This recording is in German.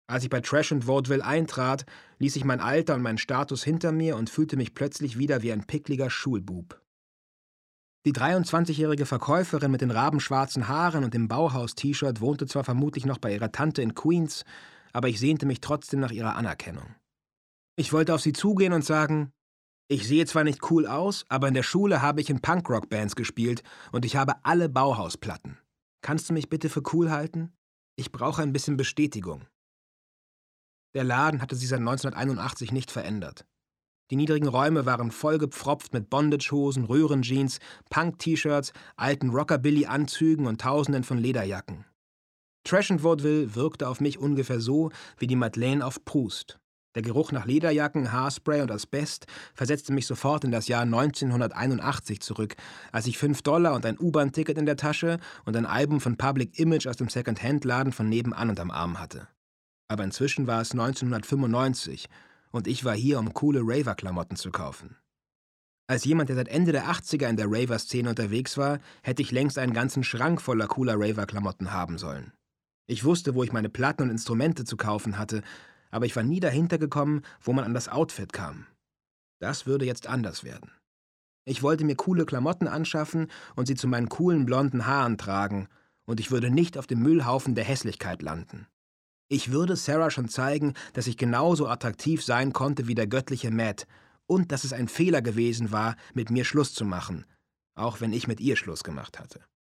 Als ich bei Trash und Vaudeville eintrat, ließ ich mein Alter und meinen Status hinter mir und fühlte mich plötzlich wieder wie ein pickliger Schulbub. Die 23-jährige Verkäuferin mit den rabenschwarzen Haaren und dem Bauhaus-T-Shirt wohnte zwar vermutlich noch bei ihrer Tante in Queens, aber ich sehnte mich trotzdem nach ihrer Anerkennung. Ich wollte auf sie zugehen und sagen: Ich sehe zwar nicht cool aus, aber in der Schule habe ich in Punkrock-Bands gespielt und ich habe alle Bauhausplatten. Kannst du mich bitte für cool halten? Ich brauche ein bisschen Bestätigung. Der Laden hatte sich seit 1981 nicht verändert. Die niedrigen Räume waren vollgepfropft mit Bondage-Hosen, Röhrenjeans, Punk-T-Shirts, alten Rockabilly-Anzügen und Tausenden von Lederjacken. Trash and Vaudeville wirkte auf mich ungefähr so wie die Madeleine auf Proust. Der Geruch nach Lederjacken, Haarspray und Asbest versetzte mich sofort in das Jahr 1981 zurück, als ich $5 und ein U-Bahn-Ticket in der Tasche und ein Album von Public Image aus dem Second-Hand-Laden von nebenan unterm Arm hatte. Aber inzwischen war es 1995 und ich war hier, um coole Raver-Klamotten zu kaufen. Als jemand, der seit Ende der 80er in der Raver-Szene unterwegs war, hätte ich längst einen ganzen Schrank voller cooler Raver-Klamotten haben sollen. Ich wusste, wo ich meine Platten und Instrumente zu kaufen hatte, aber ich war nie dahinter gekommen, wo man an das Outfit kam. Das würde jetzt anders werden. Ich wollte mir coole Klamotten anschaffen und sie zu meinen coolen blonden Haaren tragen, und ich würde nicht auf dem Müllhaufen der Hässlichkeit landen. Ich würde Sarah schon zeigen, dass ich genauso attraktiv sein konnte wie der göttliche Matt und dass es ein Fehler gewesen war, mit mir Schluss zu machen, auch wenn ich mit ihr Schluss gemacht hatte.